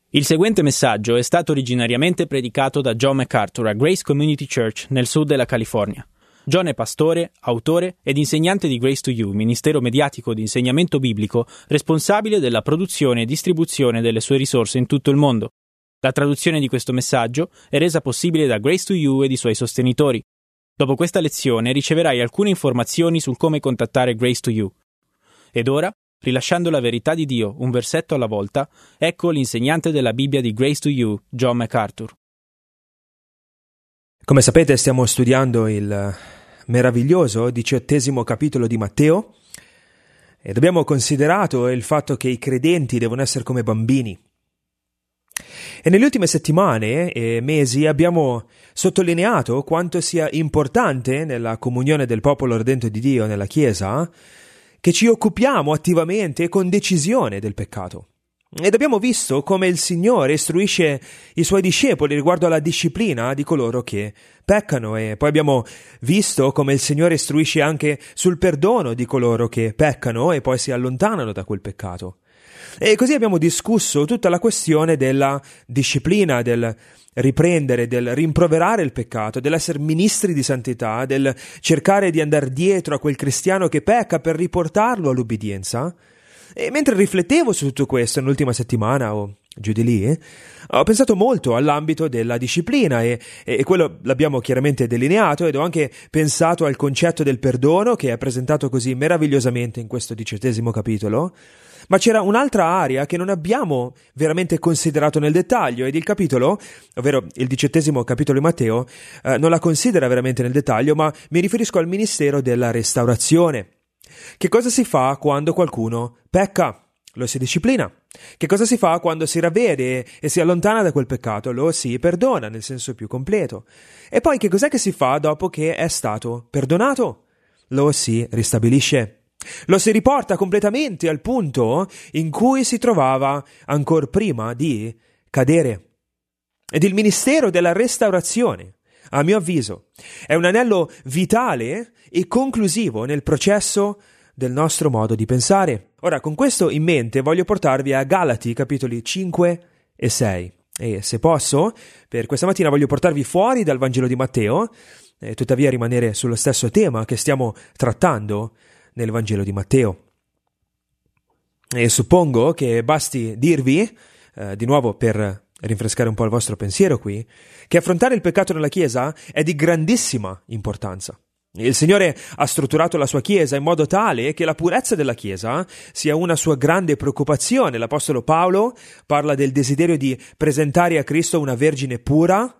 Il seguente messaggio è stato originariamente predicato da John MacArthur a Grace Community Church nel sud della California. John è pastore, autore ed insegnante di Grace to You, ministero mediatico di insegnamento biblico responsabile della produzione e distribuzione delle sue risorse in tutto il mondo. La traduzione di questo messaggio è resa possibile da Grace to You ed i suoi sostenitori. Dopo questa lezione riceverai alcune informazioni sul come contattare Grace to You. Ed ora, rilasciando la verità di Dio un versetto alla volta, ecco l'insegnante della Bibbia di Grace to You, John MacArthur. Come sapete, stiamo studiando il meraviglioso 18° capitolo di Matteo ed abbiamo considerato il fatto che i credenti devono essere come bambini. E nelle ultime settimane e mesi abbiamo sottolineato quanto sia importante nella comunione del popolo redento di Dio nella Chiesa che ci occupiamo attivamente e con decisione del peccato. Ed abbiamo visto come il Signore istruisce i Suoi discepoli riguardo alla disciplina di coloro che peccano, e poi abbiamo visto come il Signore istruisce anche sul perdono di coloro che peccano e poi si allontanano da quel peccato. E così abbiamo discusso tutta la questione della disciplina, del riprendere, del rimproverare il peccato, dell'essere ministri di santità, del cercare di andare dietro a quel cristiano che pecca per riportarlo all'ubbidienza. E mentre riflettevo su tutto questo nell'ultima settimana o giù di lì, ho pensato molto all'ambito della disciplina e quello l'abbiamo chiaramente delineato, ed ho anche pensato al concetto del perdono che è presentato così meravigliosamente in questo 18° capitolo. Ma c'era un'altra area che non abbiamo veramente considerato nel dettaglio, ed il capitolo, ovvero il 18° capitolo di Matteo, non la considera veramente nel dettaglio, ma mi riferisco al ministero della restaurazione. Che cosa si fa quando qualcuno pecca? Lo si disciplina. Che cosa si fa quando si ravvede e si allontana da quel peccato? Lo si perdona nel senso più completo. E poi che cos'è che si fa dopo che è stato perdonato? Lo si ristabilisce. Lo si riporta completamente al punto in cui si trovava ancor prima di cadere. Ed il ministero della restaurazione, a mio avviso, è un anello vitale e conclusivo nel processo del nostro modo di pensare. Ora, con questo in mente, voglio portarvi a Galati, capitoli 5 e 6. E se posso, per questa mattina voglio portarvi fuori dal Vangelo di Matteo, e tuttavia rimanere sullo stesso tema che stiamo trattando nel Vangelo di Matteo. E suppongo che basti dirvi, di nuovo per rinfrescare un po' il vostro pensiero qui, che affrontare il peccato nella Chiesa è di grandissima importanza. Il Signore ha strutturato la sua Chiesa in modo tale che la purezza della Chiesa sia una sua grande preoccupazione. L'Apostolo Paolo parla del desiderio di presentare a Cristo una vergine pura.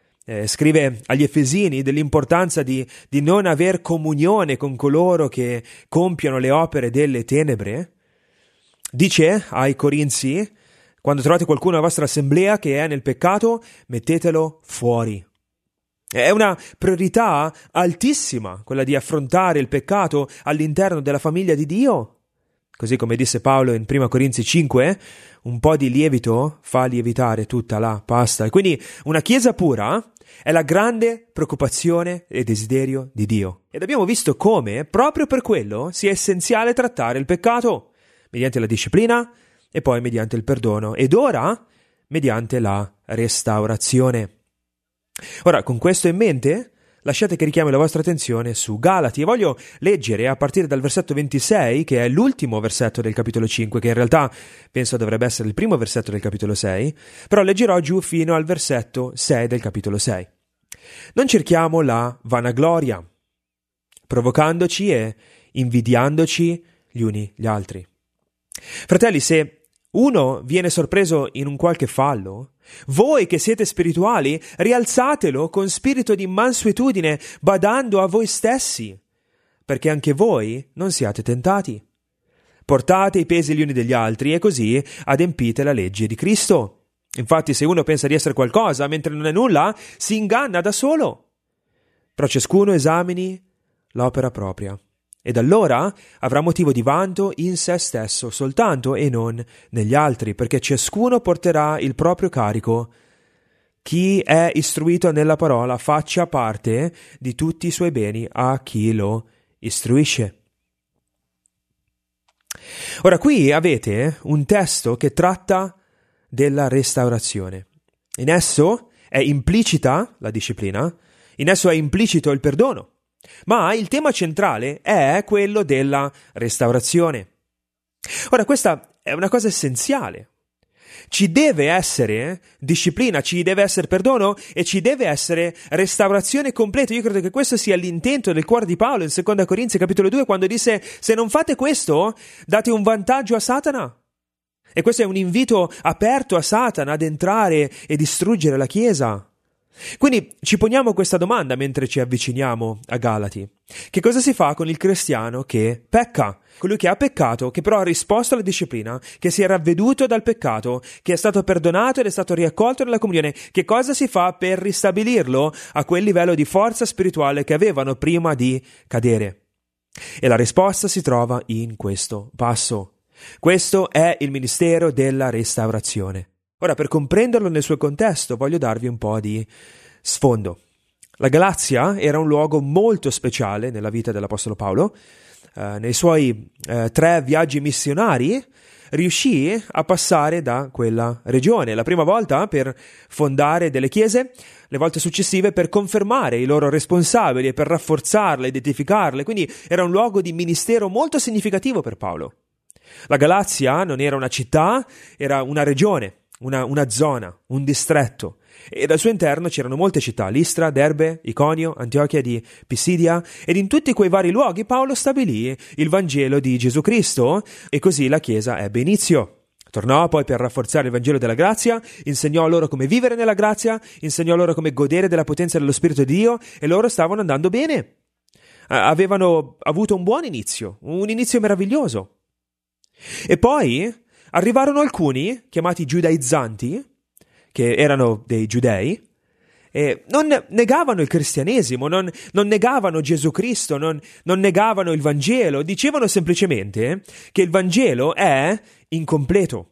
Scrive agli Efesini dell'importanza di non aver comunione con coloro che compiono le opere delle tenebre. Dice ai Corinzi: quando trovate qualcuno nella vostra assemblea che è nel peccato, mettetelo fuori. È una priorità altissima quella di affrontare il peccato all'interno della famiglia di Dio. Così come disse Paolo in 1 Corinzi 5, un po' di lievito fa lievitare tutta la pasta. E quindi una Chiesa pura è la grande preoccupazione e desiderio di Dio. Ed abbiamo visto come, proprio per quello, sia essenziale trattare il peccato, mediante la disciplina e poi mediante il perdono, ed ora mediante la restaurazione. Ora, con questo in mente, lasciate che richiami la vostra attenzione su Galati, e voglio leggere a partire dal versetto 26, che è l'ultimo versetto del capitolo 5, che in realtà penso dovrebbe essere il primo versetto del capitolo 6, però leggerò giù fino al versetto 6 del capitolo 6. Non cerchiamo la vanagloria, provocandoci e invidiandoci gli uni gli altri. Fratelli, se uno viene sorpreso in un qualche fallo, voi che siete spirituali, rialzatelo con spirito di mansuetudine, badando a voi stessi, perché anche voi non siate tentati. Portate i pesi gli uni degli altri e così adempite la legge di Cristo. Infatti, se uno pensa di essere qualcosa mentre non è nulla, si inganna da solo. Però ciascuno esamini l'opera propria, ed allora avrà motivo di vanto in se stesso soltanto e non negli altri, perché ciascuno porterà il proprio carico. Chi è istruito nella parola faccia parte di tutti i suoi beni a chi lo istruisce. Ora, qui avete un testo che tratta della restaurazione. In esso è implicita la disciplina, in esso è implicito il perdono, ma il tema centrale è quello della restaurazione. Ora, questa è una cosa essenziale. Ci deve essere disciplina, ci deve essere perdono e ci deve essere restaurazione completa. Io credo che questo sia l'intento del cuore di Paolo in 2 Corinzi capitolo 2, quando disse: se non fate questo, date un vantaggio a Satana. E questo è un invito aperto a Satana ad entrare e distruggere la Chiesa. Quindi ci poniamo questa domanda mentre ci avviciniamo a Galati. Che cosa si fa con il cristiano che pecca? Colui che ha peccato, che però ha risposto alla disciplina, che si è ravveduto dal peccato, che è stato perdonato ed è stato riaccolto nella comunione. Che cosa si fa per ristabilirlo a quel livello di forza spirituale che avevano prima di cadere? E la risposta si trova in questo passo. Questo è il ministero della restaurazione. Ora, per comprenderlo nel suo contesto, voglio darvi un po' di sfondo. La Galazia era un luogo molto speciale nella vita dell'Apostolo Paolo. Nei suoi 3 viaggi missionari riuscì a passare da quella regione. La prima volta per fondare delle chiese, le volte successive per confermare i loro responsabili e per rafforzarle, identificarle. Quindi era un luogo di ministero molto significativo per Paolo. La Galazia non era una città, era una regione. Una zona, un distretto, e dal suo interno c'erano molte città: Listra, Derbe, Iconio, Antiochia di Pisidia, ed in tutti quei vari luoghi Paolo stabilì il Vangelo di Gesù Cristo e così la Chiesa ebbe inizio. Tornò poi per rafforzare il Vangelo della grazia, insegnò loro come vivere nella grazia, insegnò loro come godere della potenza dello Spirito di Dio, e loro stavano andando bene. Avevano avuto un buon inizio, un inizio meraviglioso. E poi arrivarono alcuni, chiamati giudaizzanti, che erano dei giudei, e non negavano il cristianesimo, non negavano Gesù Cristo, non negavano il Vangelo, dicevano semplicemente che il Vangelo è incompleto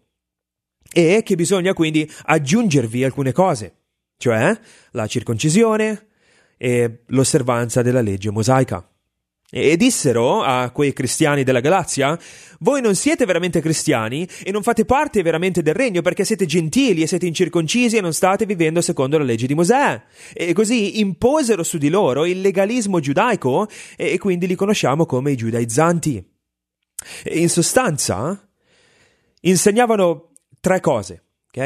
e che bisogna quindi aggiungervi alcune cose, cioè la circoncisione e l'osservanza della legge mosaica. E dissero a quei cristiani della Galazia: voi non siete veramente cristiani e non fate parte veramente del regno, perché siete gentili e siete incirconcisi e non state vivendo secondo la legge di Mosè. E così imposero su di loro il legalismo giudaico e quindi li conosciamo come i giudaizzanti. E in sostanza insegnavano 3 cose, ok?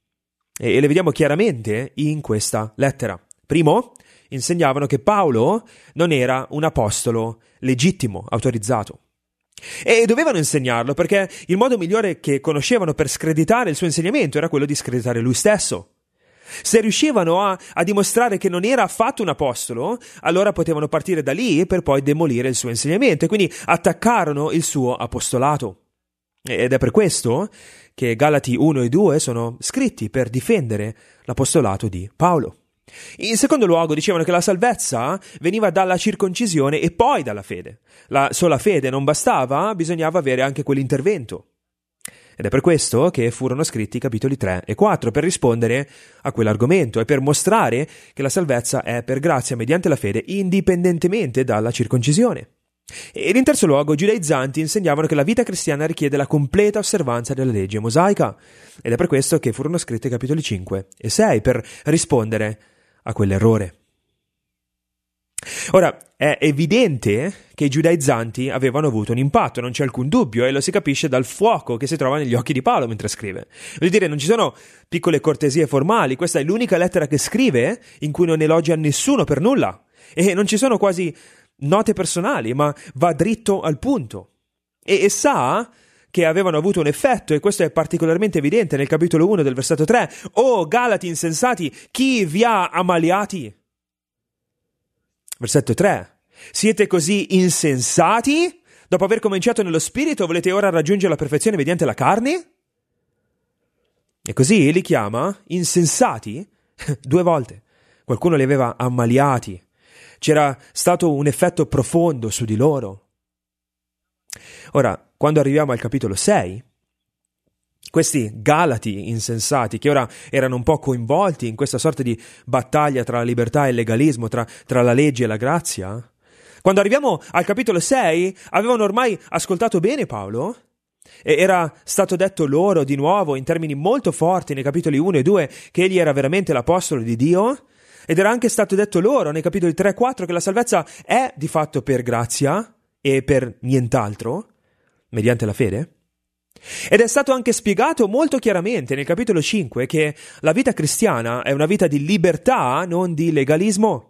E le vediamo chiaramente in questa lettera. Primo, insegnavano che Paolo non era un apostolo legittimo, autorizzato. E dovevano insegnarlo perché il modo migliore che conoscevano per screditare il suo insegnamento era quello di screditare lui stesso. Se riuscivano a dimostrare che non era affatto un apostolo, allora potevano partire da lì per poi demolire il suo insegnamento, e quindi attaccarono il suo apostolato. Ed è per questo che Galati 1 e 2 sono scritti per difendere l'apostolato di Paolo. In secondo luogo, dicevano che la salvezza veniva dalla circoncisione e poi dalla fede. La sola fede non bastava, bisognava avere anche quell'intervento. Ed è per questo che furono scritti i capitoli 3 e 4, per rispondere a quell'argomento e per mostrare che la salvezza è per grazia mediante la fede, indipendentemente dalla circoncisione. Ed in terzo luogo, i giudaizzanti insegnavano che la vita cristiana richiede la completa osservanza della legge mosaica. Ed è per questo che furono scritti i capitoli 5 e 6, per rispondere a quell'errore. Ora, è evidente che i giudaizzanti avevano avuto un impatto, non c'è alcun dubbio, e lo si capisce dal fuoco che si trova negli occhi di Paolo mentre scrive. Voglio dire, non ci sono piccole cortesie formali, questa è l'unica lettera che scrive in cui non elogia nessuno per nulla, e non ci sono quasi note personali, ma va dritto al punto. E sa che avevano avuto un effetto, e questo è particolarmente evidente nel capitolo 1 del versetto 3. «O Galati insensati, chi vi ha ammaliati?» Versetto 3. «Siete così insensati? Dopo aver cominciato nello spirito, volete ora raggiungere la perfezione mediante la carne?» E così li chiama insensati 2 volte. Qualcuno li aveva ammaliati. C'era stato un effetto profondo su di loro. Ora, quando arriviamo al capitolo 6, questi Galati insensati, che ora erano un po' coinvolti in questa sorta di battaglia tra la libertà e il legalismo, tra la legge e la grazia, quando arriviamo al capitolo 6, avevano ormai ascoltato bene Paolo E era stato detto loro di nuovo in termini molto forti nei capitoli 1 e 2 che egli era veramente l'apostolo di Dio, ed era anche stato detto loro nei capitoli 3 e 4 che la salvezza è di fatto per grazia e per nient'altro, mediante la fede. Ed è stato anche spiegato molto chiaramente nel capitolo 5 che la vita cristiana è una vita di libertà, non di legalismo.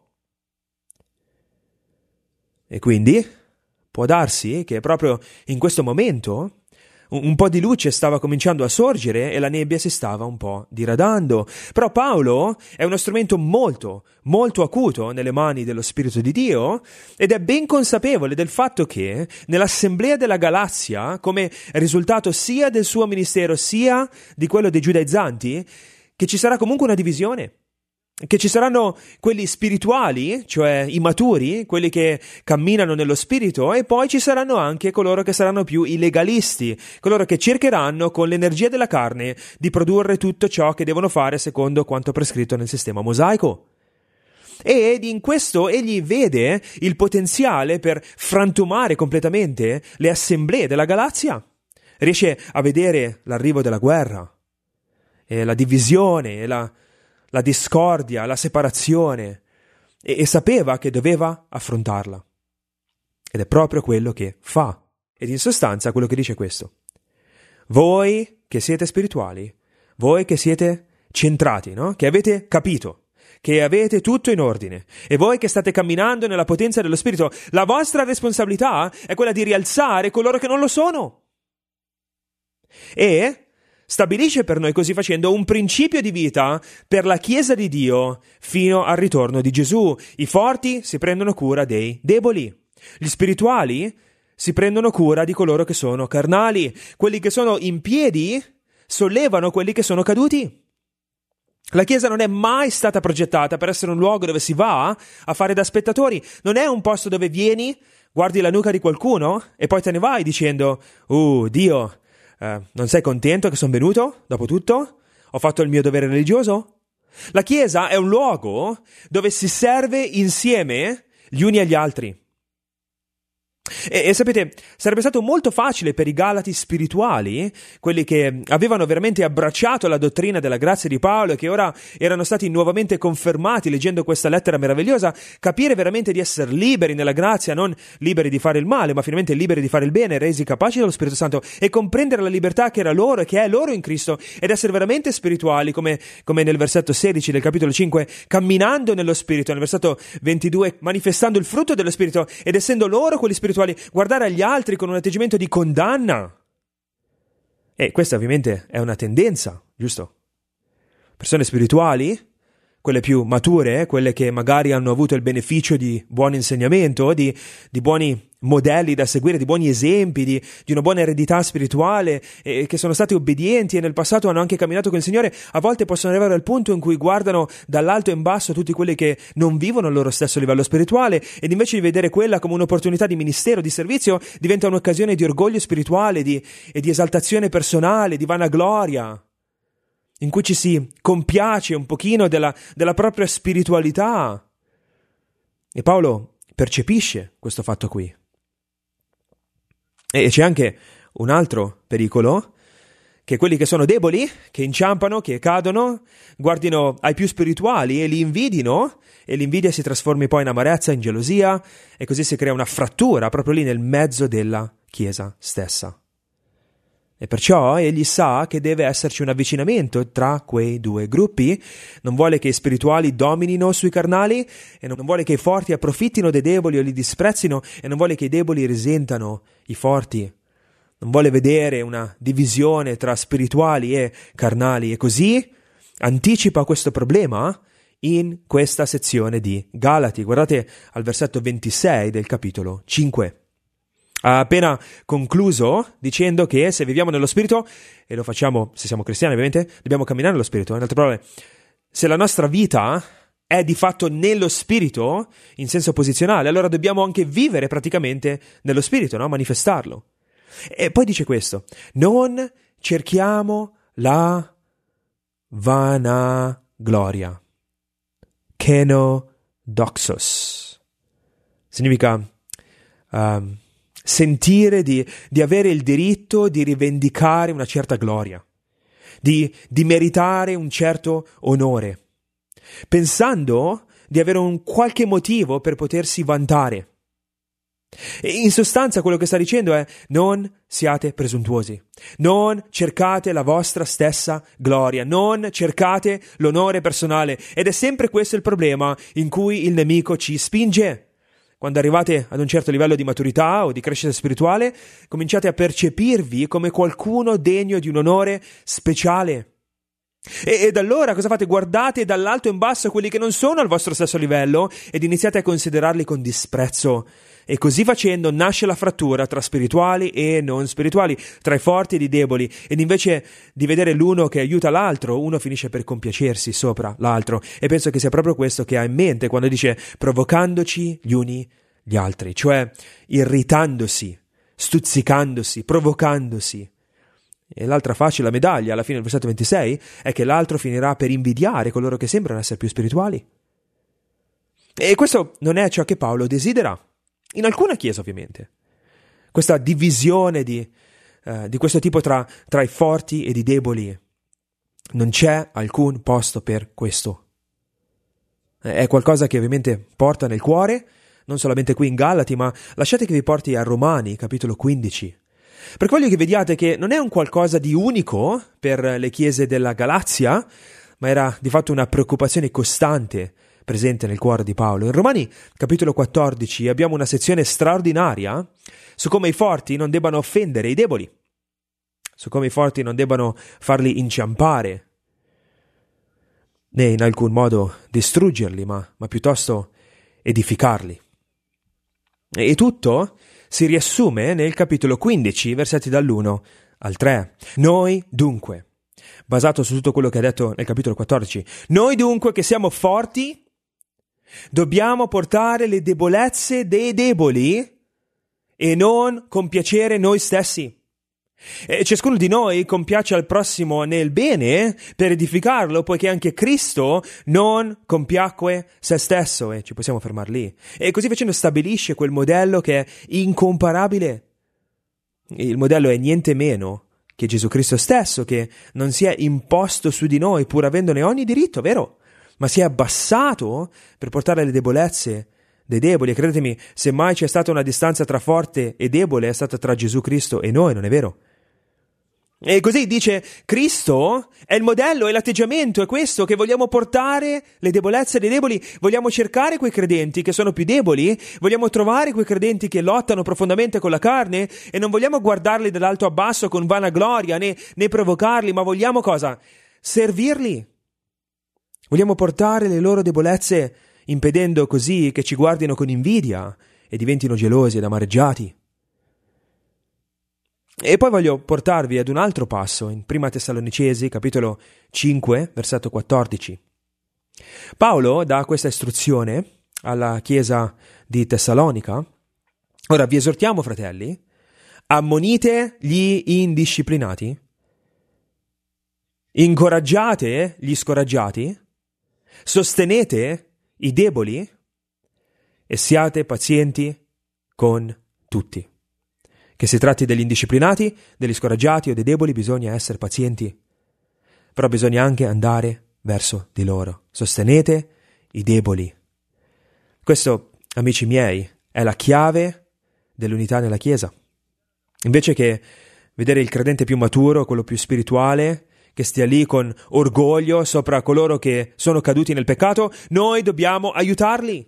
E quindi può darsi che proprio in questo momento un po' di luce stava cominciando a sorgere e la nebbia si stava un po' diradando. Però Paolo è uno strumento molto, molto acuto nelle mani dello Spirito di Dio ed è ben consapevole del fatto che nell'assemblea della Galazia, come risultato sia del suo ministero sia di quello dei giudaizzanti, che ci sarà comunque una divisione. Che ci saranno quelli spirituali, cioè i maturi, quelli che camminano nello spirito, e poi ci saranno anche coloro che saranno più i legalisti, coloro che cercheranno con l'energia della carne di produrre tutto ciò che devono fare secondo quanto prescritto nel sistema mosaico. Ed in questo egli vede il potenziale per frantumare completamente le assemblee della Galazia. Riesce a vedere l'arrivo della guerra, e la divisione, e la discordia, la separazione, e sapeva che doveva affrontarla. Ed è proprio quello che fa. Ed in sostanza quello che dice è questo: voi che siete spirituali, voi che siete centrati, no? Che avete capito, che avete tutto in ordine, e voi che state camminando nella potenza dello Spirito, la vostra responsabilità è quella di rialzare coloro che non lo sono. E stabilisce per noi, così facendo, un principio di vita per la Chiesa di Dio fino al ritorno di Gesù. I forti si prendono cura dei deboli. Gli spirituali si prendono cura di coloro che sono carnali. Quelli che sono in piedi sollevano quelli che sono caduti. La Chiesa non è mai stata progettata per essere un luogo dove si va a fare da spettatori. Non è un posto dove vieni, guardi la nuca di qualcuno e poi te ne vai dicendo Dio, non sei contento che sono venuto? Dopo tutto? Ho fatto il mio dovere religioso? La Chiesa è un luogo dove si serve insieme gli uni agli altri. E sapete, sarebbe stato molto facile per i Galati spirituali, quelli che avevano veramente abbracciato la dottrina della grazia di Paolo e che ora erano stati nuovamente confermati leggendo questa lettera meravigliosa, capire veramente di essere liberi nella grazia, non liberi di fare il male, ma finalmente liberi di fare il bene, resi capaci dallo Spirito Santo, e comprendere la libertà che era loro e che è loro in Cristo, ed essere veramente spirituali, come nel versetto 16 del capitolo 5, camminando nello Spirito, nel versetto 22, manifestando il frutto dello Spirito, ed essendo loro quelli spirituali, guardare agli altri con un atteggiamento di condanna. E questa ovviamente è una tendenza, giusto? Persone spirituali, quelle più mature, quelle che magari hanno avuto il beneficio di buon insegnamento, di buoni modelli da seguire, di buoni esempi, di una buona eredità spirituale, e che sono stati obbedienti e nel passato hanno anche camminato con il Signore, a volte possono arrivare al punto in cui guardano dall'alto in basso tutti quelli che non vivono al loro stesso livello spirituale, ed invece di vedere quella come un'opportunità di ministero, di servizio, diventa un'occasione di orgoglio spirituale e di esaltazione personale, di vanagloria, in cui ci si compiace un pochino della propria spiritualità. E Paolo percepisce questo fatto qui. E c'è anche un altro pericolo, che quelli che sono deboli, che inciampano, che cadono, guardino ai più spirituali e li invidino, e l'invidia si trasformi poi in amarezza, in gelosia, e così si crea una frattura proprio lì nel mezzo della Chiesa stessa. E perciò egli sa che deve esserci un avvicinamento tra quei due gruppi, non vuole che i spirituali dominino sui carnali, e non vuole che i forti approfittino dei deboli o li disprezzino, e non vuole che i deboli risentano i forti. Non vuole vedere una divisione tra spirituali e carnali, e così anticipa questo problema in questa sezione di Galati. Guardate al versetto 26 del capitolo 5. Ha appena concluso dicendo che se viviamo nello Spirito, e lo facciamo se siamo cristiani ovviamente, dobbiamo camminare nello Spirito. In altre parole, se la nostra vita è di fatto nello Spirito, in senso posizionale, allora dobbiamo anche vivere praticamente nello Spirito, no? Manifestarlo. E poi dice questo: non cerchiamo la vanagloria. Kenodoxos. Significa sentire di avere il diritto di rivendicare una certa gloria, di meritare un certo onore, pensando di avere un qualche motivo per potersi vantare. E in sostanza quello che sta dicendo è: non siate presuntuosi, non cercate la vostra stessa gloria, non cercate l'onore personale. Ed è sempre questo il problema in cui il nemico ci spinge. Quando arrivate ad un certo livello di maturità o di crescita spirituale, cominciate a percepirvi come qualcuno degno di un onore speciale. Ed allora cosa fate? Guardate dall'alto in basso quelli che non sono al vostro stesso livello ed iniziate a considerarli con disprezzo. E così facendo nasce la frattura tra spirituali e non spirituali, tra i forti e i deboli, ed invece di vedere l'uno che aiuta l'altro, uno finisce per compiacersi sopra l'altro. E penso che sia proprio questo che ha in mente quando dice provocandoci gli uni gli altri, cioè irritandosi, stuzzicandosi, provocandosi. E l'altra faccia della medaglia, alla fine del versetto 26, è che l'altro finirà per invidiare coloro che sembrano essere più spirituali. E questo non è ciò che Paolo desidera. In alcuna chiesa, ovviamente. Questa divisione di questo tipo tra i forti ed i deboli. Non c'è alcun posto per questo. È qualcosa che ovviamente porta nel cuore, non solamente qui in Galati, ma lasciate che vi porti a Romani, capitolo 15. Perché voglio che vediate che non è un qualcosa di unico per le chiese della Galazia, ma era di fatto una preoccupazione costante presente nel cuore di Paolo. In Romani capitolo 14 abbiamo una sezione straordinaria su come i forti non debbano offendere i deboli, su come i forti non debbano farli inciampare, né in alcun modo distruggerli, ma piuttosto edificarli. E tutto si riassume nel capitolo 15, versetti dall'1 al 3. Noi dunque, basato su tutto quello che ha detto nel capitolo 14, noi dunque che siamo forti, dobbiamo portare le debolezze dei deboli e non compiacere noi stessi. E ciascuno di noi compiace al prossimo nel bene per edificarlo, poiché anche Cristo non compiacque se stesso, e ci possiamo fermare lì. E così facendo stabilisce quel modello che è incomparabile. Il modello è niente meno che Gesù Cristo stesso, che non si è imposto su di noi pur avendone ogni diritto, vero? Ma si è abbassato per portare le debolezze dei deboli. E credetemi, se mai c'è stata una distanza tra forte e debole, è stata tra Gesù Cristo e noi, non è vero? E così dice, Cristo è il modello, è l'atteggiamento, è questo che vogliamo portare, le debolezze dei deboli. Vogliamo cercare quei credenti che sono più deboli, vogliamo trovare quei credenti che lottano profondamente con la carne e non vogliamo guardarli dall'alto a basso con vanagloria né provocarli, ma vogliamo cosa? Servirli. Vogliamo portare le loro debolezze impedendo così che ci guardino con invidia e diventino gelosi ed amareggiati. E poi voglio portarvi ad un altro passo in Prima Tessalonicesi, capitolo 5, versetto 14. Paolo dà questa istruzione alla chiesa di Tessalonica. Ora vi esortiamo, fratelli, ammonite gli indisciplinati, incoraggiate gli scoraggiati, sostenete i deboli e siate pazienti con tutti. Che si tratti degli indisciplinati, degli scoraggiati o dei deboli, bisogna essere pazienti, però bisogna anche andare verso di loro. Sostenete i deboli. Questo, amici miei, è la chiave dell'unità nella Chiesa. Invece che vedere il credente più maturo, quello più spirituale, che stia lì con orgoglio sopra coloro che sono caduti nel peccato, noi dobbiamo aiutarli.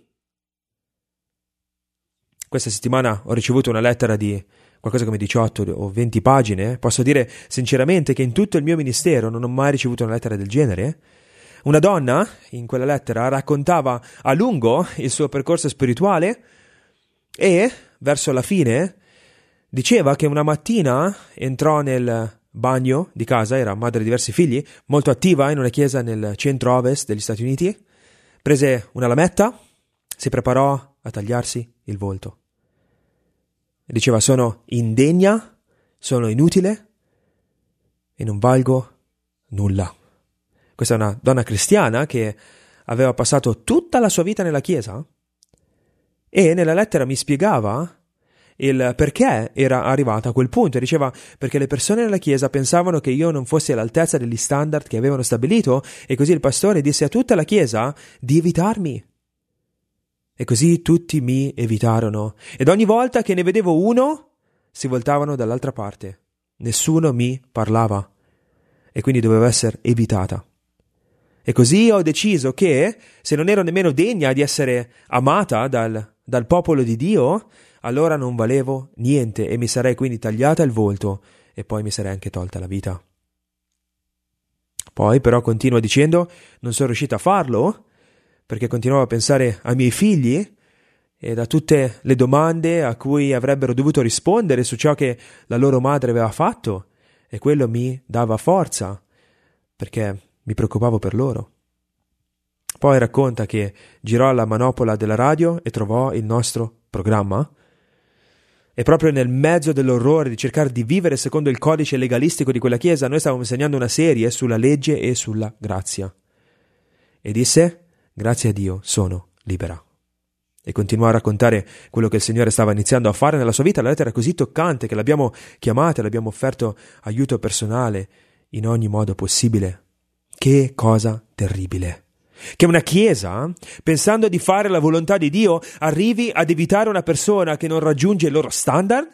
Questa settimana ho ricevuto una lettera di qualcosa come 18 o 20 pagine. Posso dire sinceramente che in tutto il mio ministero non ho mai ricevuto una lettera del genere. Una donna in quella lettera raccontava a lungo il suo percorso spirituale e verso la fine diceva che una mattina entrò nel bagno di casa, era madre di diversi figli, molto attiva in una chiesa nel centro-ovest degli Stati Uniti, prese una lametta, si preparò a tagliarsi il volto. E diceva: sono indegna, sono inutile e non valgo nulla. Questa è una donna cristiana che aveva passato tutta la sua vita nella chiesa e nella lettera mi spiegava il perché era arrivata a quel punto e diceva perché le persone nella chiesa pensavano che io non fossi all'altezza degli standard che avevano stabilito e così il pastore disse a tutta la chiesa di evitarmi. E così tutti mi evitarono ed ogni volta che ne vedevo uno si voltavano dall'altra parte. Nessuno mi parlava e quindi doveva essere evitata. E così ho deciso che se non ero nemmeno degna di essere amata dal popolo di Dio, allora non valevo niente e mi sarei quindi tagliata il volto e poi mi sarei anche tolta la vita. Poi però continua dicendo, non sono riuscita a farlo perché continuavo a pensare ai miei figli e a tutte le domande a cui avrebbero dovuto rispondere su ciò che la loro madre aveva fatto e quello mi dava forza perché mi preoccupavo per loro. Poi racconta che girò alla manopola della radio e trovò il nostro programma e proprio nel mezzo dell'orrore di cercare di vivere secondo il codice legalistico di quella chiesa noi stavamo insegnando una serie sulla legge e sulla grazia e disse grazie a Dio sono libera e continuò a raccontare quello che il Signore stava iniziando a fare nella sua vita. La lettera è così toccante che l'abbiamo chiamata, l'abbiamo offerto aiuto personale in ogni modo possibile. Che cosa terribile! Che una chiesa, pensando di fare la volontà di Dio, arrivi ad evitare una persona che non raggiunge i loro standard?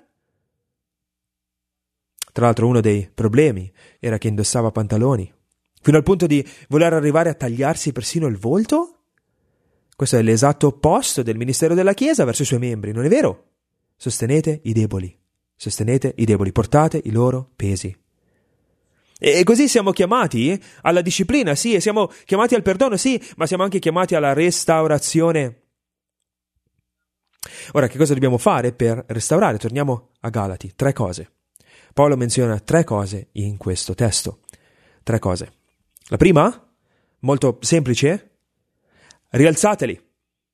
Tra l'altro uno dei problemi era che indossava pantaloni, fino al punto di voler arrivare a tagliarsi persino il volto? Questo è l'esatto opposto del ministero della Chiesa verso i suoi membri, non è vero? Sostenete i deboli, portate i loro pesi. E così siamo chiamati alla disciplina, sì, e siamo chiamati al perdono, sì, ma siamo anche chiamati alla restaurazione. Ora, che cosa dobbiamo fare per restaurare? Torniamo a Galati, 3 cose. Paolo menziona 3 cose in questo testo. 3 cose. La prima, molto semplice, rialzateli.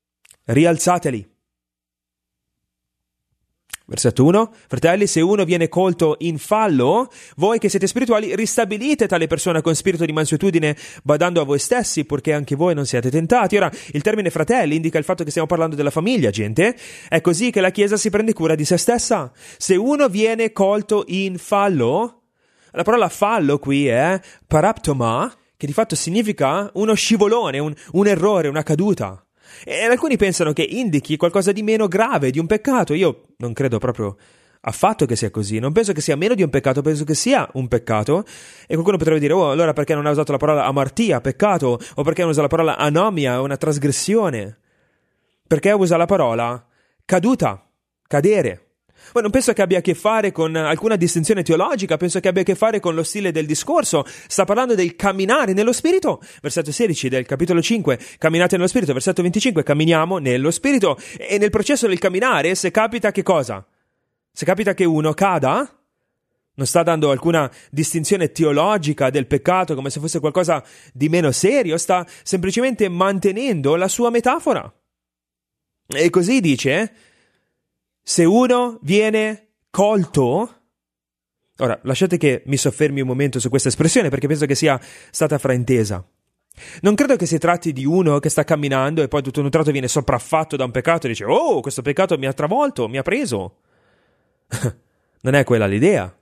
Versetto 1, fratelli, se uno viene colto in fallo, voi che siete spirituali, ristabilite tale persona con spirito di mansuetudine, badando a voi stessi, purché anche voi non siate tentati. Ora, il termine fratelli indica il fatto che stiamo parlando della famiglia, gente. È così che la Chiesa si prende cura di se stessa. Se uno viene colto in fallo, la parola fallo qui è paraptoma, che di fatto significa uno scivolone, un errore, una caduta. E alcuni pensano che indichi qualcosa di meno grave, di un peccato. Io non credo proprio affatto che sia così. Non penso che sia meno di un peccato, penso che sia un peccato. E qualcuno potrebbe dire, oh, allora perché non ha usato la parola amartia, peccato? O perché non usa la parola anomia, una trasgressione? Perché usa la parola caduta, cadere? Ma non penso che abbia a che fare con alcuna distinzione teologica, penso che abbia a che fare con lo stile del discorso. Sta parlando del camminare nello Spirito. Versetto 16 del capitolo 5, camminate nello Spirito. Versetto 25, camminiamo nello Spirito. E nel processo del camminare, se capita che cosa? Se capita che uno cada, non sta dando alcuna distinzione teologica del peccato come se fosse qualcosa di meno serio, sta semplicemente mantenendo la sua metafora. E così dice, se uno viene colto, ora lasciate che mi soffermi un momento su questa espressione perché penso che sia stata fraintesa. Non credo che si tratti di uno che sta camminando e poi tutto un tratto viene sopraffatto da un peccato e dice, oh, questo peccato mi ha travolto, mi ha preso. Non è quella l'idea.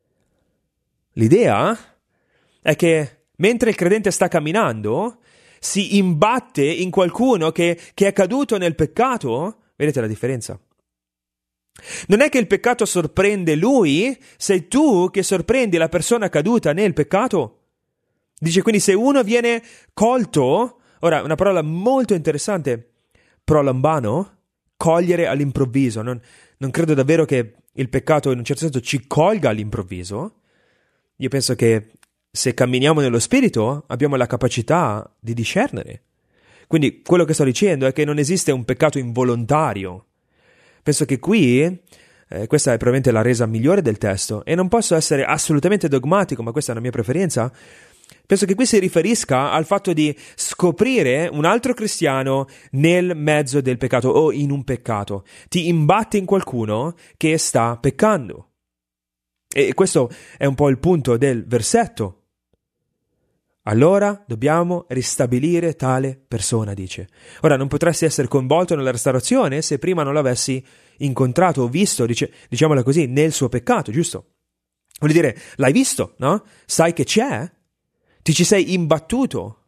L'idea è che mentre il credente sta camminando si imbatte in qualcuno che è caduto nel peccato. Vedete la differenza? Non è che il peccato sorprende lui, sei tu che sorprendi la persona caduta nel peccato. Dice quindi se uno viene colto, ora una parola molto interessante, prolambano, cogliere all'improvviso. Non credo davvero che il peccato in un certo senso ci colga all'improvviso. Io penso che se camminiamo nello Spirito abbiamo la capacità di discernere. Quindi quello che sto dicendo è che non esiste un peccato involontario. Penso che qui, questa è probabilmente la resa migliore del testo, e non posso essere assolutamente dogmatico, ma questa è una mia preferenza. Penso che qui si riferisca al fatto di scoprire un altro cristiano nel mezzo del peccato o in un peccato. Ti imbatte in qualcuno che sta peccando. E questo è un po' il punto del versetto. allora dobbiamo ristabilire tale persona, dice. Ora, non potresti essere coinvolto nella restaurazione se prima non l'avessi incontrato o visto, diciamola così, nel suo peccato, giusto? Vuol dire, l'hai visto, no? Sai che c'è? Ti ci sei imbattuto.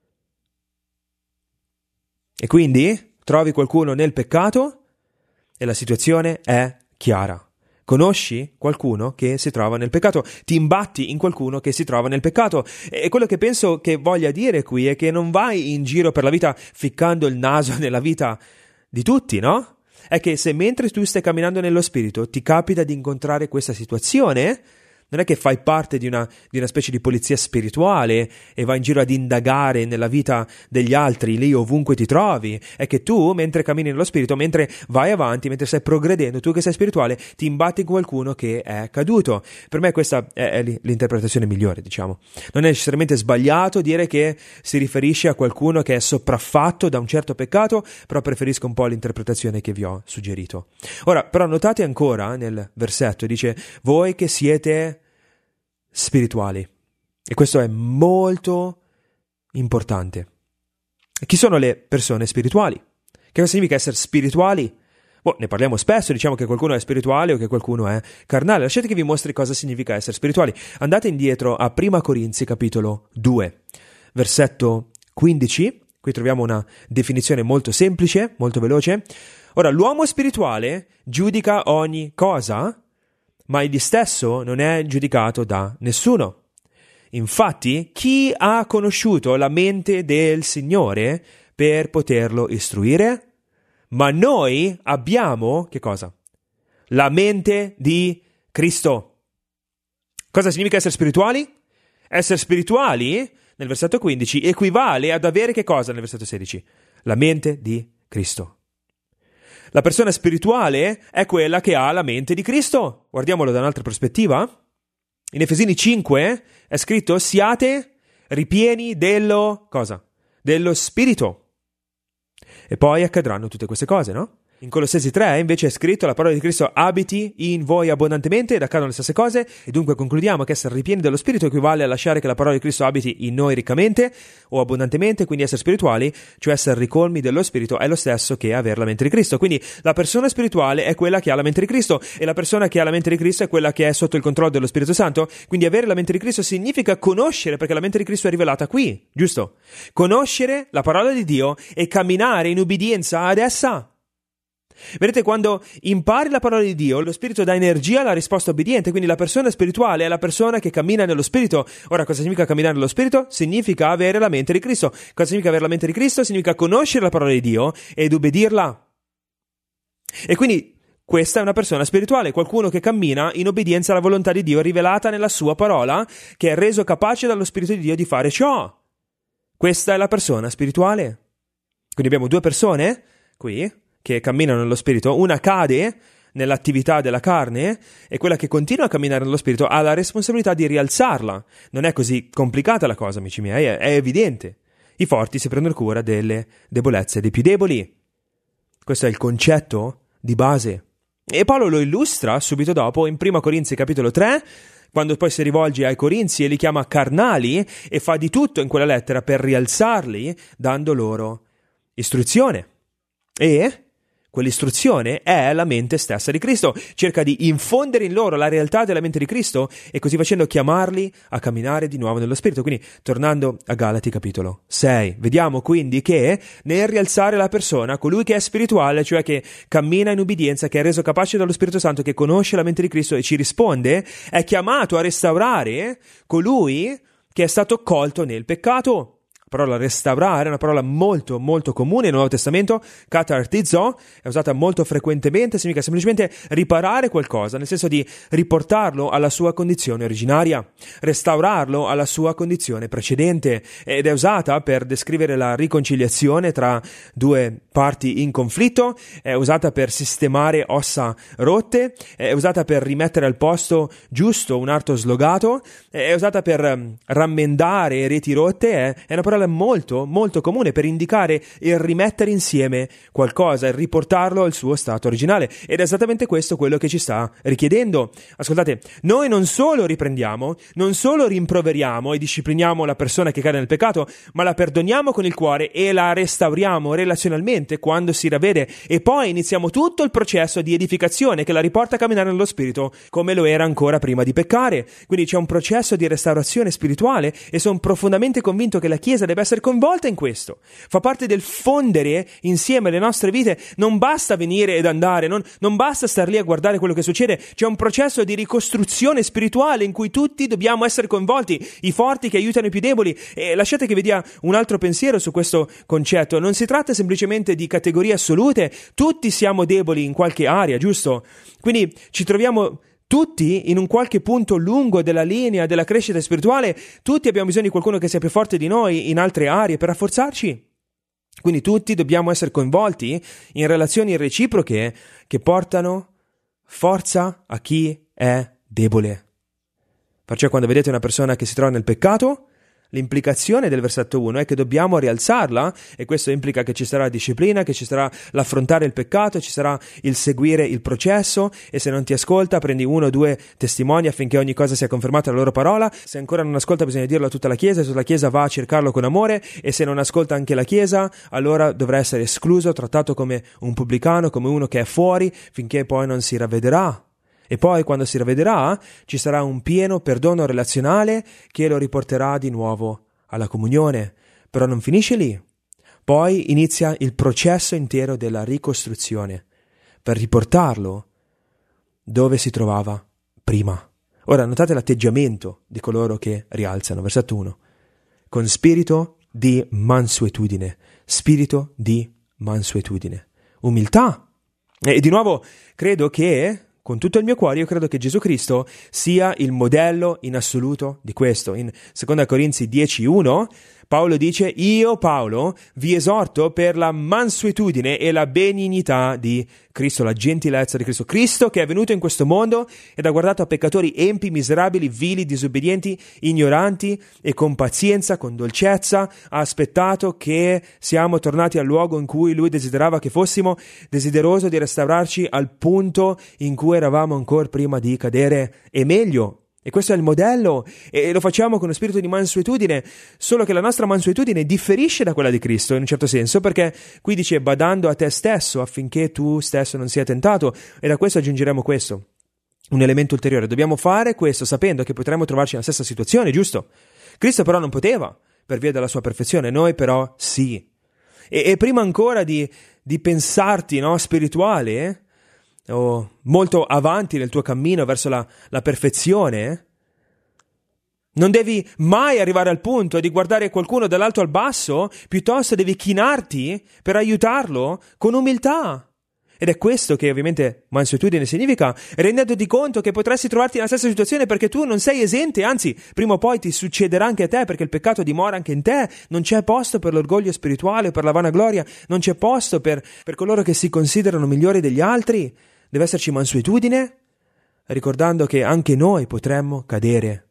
E quindi trovi qualcuno nel peccato e la situazione è chiara. Conosci qualcuno che si trova nel peccato, ti imbatti in qualcuno che si trova nel peccato. E quello che penso che voglia dire qui è che non vai in giro per la vita ficcando il naso nella vita di tutti, no? È che se mentre tu stai camminando nello spirito ti capita di incontrare questa situazione, non è che fai parte di una specie di polizia spirituale e vai in giro ad indagare nella vita degli altri lì ovunque ti trovi. È che tu, mentre cammini nello spirito, mentre vai avanti, mentre stai progredendo, tu che sei spirituale, ti imbatti in qualcuno che è caduto. Per me questa è l'interpretazione migliore, diciamo. Non è necessariamente sbagliato dire che si riferisce a qualcuno che è sopraffatto da un certo peccato, però preferisco un po' l'interpretazione che vi ho suggerito. Ora, però notate ancora nel versetto, dice, voi che siete spirituali. E questo è molto importante. Chi sono le persone spirituali? Che cosa significa essere spirituali? Ne parliamo spesso, diciamo che qualcuno è spirituale o che qualcuno è carnale. Lasciate che vi mostri cosa significa essere spirituali. Andate indietro a 1 Corinzi capitolo 2, versetto 15. Qui troviamo una definizione molto semplice, molto veloce. Ora, l'uomo spirituale giudica ogni cosa, ma egli stesso non è giudicato da nessuno. Infatti, chi ha conosciuto la mente del Signore per poterlo istruire? Ma noi abbiamo, che cosa? La mente di Cristo. Cosa significa essere spirituali? Essere spirituali, nel versetto 15, equivale ad avere che cosa nel versetto 16? La mente di Cristo. La persona spirituale è quella che ha la mente di Cristo. Guardiamolo da un'altra prospettiva. In Efesini 5 è scritto siate ripieni dello cosa? Dello Spirito. E poi accadranno tutte queste cose, no? In Colossesi 3 invece è scritto la parola di Cristo abiti in voi abbondantemente ed accadono le stesse cose e dunque concludiamo che essere ripieni dello Spirito equivale a lasciare che la parola di Cristo abiti in noi riccamente o abbondantemente, quindi essere spirituali, cioè essere ricolmi dello Spirito è lo stesso che avere la mente di Cristo. Quindi la persona spirituale è quella che ha la mente di Cristo e la persona che ha la mente di Cristo è quella che è sotto il controllo dello Spirito Santo. Quindi avere la mente di Cristo significa conoscere, perché la mente di Cristo è rivelata qui, giusto? Conoscere la parola di Dio e camminare in ubbidienza ad essa. Vedete, quando impari la parola di Dio, lo Spirito dà energia alla risposta obbediente, quindi la persona spirituale è la persona che cammina nello Spirito. Ora, cosa significa camminare nello Spirito? Significa avere la mente di Cristo. Cosa significa avere la mente di Cristo? Significa conoscere la parola di Dio ed ubbidirla. E quindi questa è una persona spirituale, qualcuno che cammina in obbedienza alla volontà di Dio rivelata nella sua parola, che è reso capace dallo Spirito di Dio di fare ciò. Questa è la persona spirituale. Quindi abbiamo due persone qui che camminano nello spirito, una cade nell'attività della carne e quella che continua a camminare nello spirito ha la responsabilità di rialzarla. Non è così complicata la cosa, amici miei, è evidente. I forti si prendono cura delle debolezze dei più deboli. Questo è il concetto di base. E Paolo lo illustra subito dopo in 1 Corinzi capitolo 3, quando poi si rivolge ai Corinzi e li chiama carnali e fa di tutto in quella lettera per rialzarli, dando loro istruzione. E quell'istruzione è la mente stessa di Cristo. Cerca di infondere in loro la realtà della mente di Cristo e così facendo chiamarli a camminare di nuovo nello Spirito. Quindi, tornando a Galati capitolo 6, vediamo quindi che nel rialzare la persona, colui che è spirituale, cioè che cammina in ubbidienza, che è reso capace dallo Spirito Santo, che conosce la mente di Cristo e ci risponde, è chiamato a restaurare colui che è stato colto nel peccato. La parola restaurare è una parola molto molto comune nel Nuovo Testamento, katartizo, è usata molto frequentemente, significa semplicemente riparare qualcosa, nel senso di riportarlo alla sua condizione originaria, restaurarlo alla sua condizione precedente, ed è usata per descrivere la riconciliazione tra due parti in conflitto, è usata per sistemare ossa rotte, è usata per rimettere al posto giusto un arto slogato, è usata per rammendare reti rotte, è una parola parola molto, molto comune per indicare il rimettere insieme qualcosa e riportarlo al suo stato originale. Ed è esattamente questo quello che ci sta richiedendo. Ascoltate, noi non solo riprendiamo, non solo rimproveriamo e discipliniamo la persona che cade nel peccato, ma la perdoniamo con il cuore e la restauriamo relazionalmente quando si ravvede, e poi iniziamo tutto il processo di edificazione che la riporta a camminare nello Spirito come lo era ancora prima di peccare. Quindi c'è un processo di restaurazione spirituale e sono profondamente convinto che la Chiesa deve essere coinvolta in questo. Fa parte del fondere insieme le nostre vite. Non basta venire ed andare, non basta star lì a guardare quello che succede. C'è un processo di ricostruzione spirituale in cui tutti dobbiamo essere coinvolti, i forti che aiutano i più deboli. E lasciate che vi dia un altro pensiero su questo concetto. Non si tratta semplicemente di categorie assolute, tutti siamo deboli in qualche area, giusto? Quindi ci troviamo tutti in un qualche punto lungo della linea della crescita spirituale, tutti abbiamo bisogno di qualcuno che sia più forte di noi in altre aree per rafforzarci. Quindi tutti dobbiamo essere coinvolti in relazioni reciproche che portano forza a chi è debole. Perciò quando vedete una persona che si trova nel peccato, l'implicazione del versetto 1 è che dobbiamo rialzarla, e questo implica che ci sarà disciplina, che ci sarà l'affrontare il peccato, ci sarà il seguire il processo, e se non ti ascolta prendi 1 o 2 testimoni affinché ogni cosa sia confermata dalla loro parola. Se ancora non ascolta bisogna dirlo a tutta la Chiesa, e tutta la Chiesa va a cercarlo con amore, e se non ascolta anche la Chiesa allora dovrà essere escluso, trattato come un pubblicano, come uno che è fuori, finché poi non si ravvederà. E poi quando si ravvederà ci sarà un pieno perdono relazionale che lo riporterà di nuovo alla comunione. Però non finisce lì. Poi inizia il processo intero della ricostruzione per riportarlo dove si trovava prima. Ora notate l'atteggiamento di coloro che rialzano. Versetto 1. Con spirito di mansuetudine. Spirito di mansuetudine. Umiltà. E di nuovo credo che con tutto il mio cuore, io credo che Gesù Cristo sia il modello in assoluto di questo. In 2 Corinzi 10:1 Paolo dice: io Paolo vi esorto per la mansuetudine e la benignità di Cristo, la gentilezza di Cristo. Cristo che è venuto in questo mondo ed ha guardato a peccatori empi, miserabili, vili, disobbedienti, ignoranti, e con pazienza, con dolcezza ha aspettato che siamo tornati al luogo in cui Lui desiderava che fossimo, desideroso di restaurarci al punto in cui eravamo ancora prima di cadere, e meglio. E questo è il modello, e lo facciamo con uno spirito di mansuetudine, solo che la nostra mansuetudine differisce da quella di Cristo in un certo senso, perché qui dice badando a te stesso affinché tu stesso non sia tentato, e da questo aggiungeremo questo, un elemento ulteriore: dobbiamo fare questo sapendo che potremmo trovarci nella stessa situazione, giusto? Cristo però non poteva per via della sua perfezione, noi però sì. E prima ancora di pensarti, no, spirituale, o molto avanti nel tuo cammino verso la perfezione, non devi mai arrivare al punto di guardare qualcuno dall'alto al basso, piuttosto devi chinarti per aiutarlo con umiltà. Ed è questo che ovviamente mansuetudine significa, rendendoti conto che potresti trovarti nella stessa situazione perché tu non sei esente, anzi prima o poi ti succederà anche a te, perché il peccato dimora anche in te. Non c'è posto per l'orgoglio spirituale o per la vanagloria, non c'è posto per coloro che si considerano migliori degli altri. Deve esserci mansuetudine, ricordando che anche noi potremmo cadere.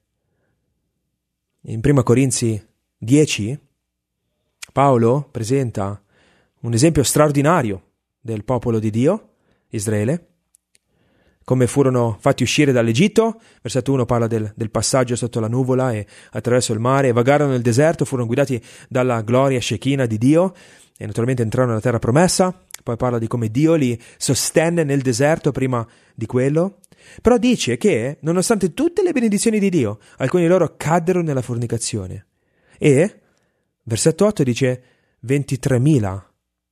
In 1 Corinzi 10 Paolo presenta un esempio straordinario del popolo di Dio, Israele, come furono fatti uscire dall'Egitto. Versetto 1 parla del passaggio sotto la nuvola e attraverso il mare, e vagarono nel deserto, furono guidati dalla gloria Shekinah di Dio e naturalmente entrarono nella terra promessa. Poi parla di come Dio li sostenne nel deserto prima di quello. Però dice che, nonostante tutte le benedizioni di Dio, alcuni di loro caddero nella fornicazione. E, versetto 8 dice, 23.000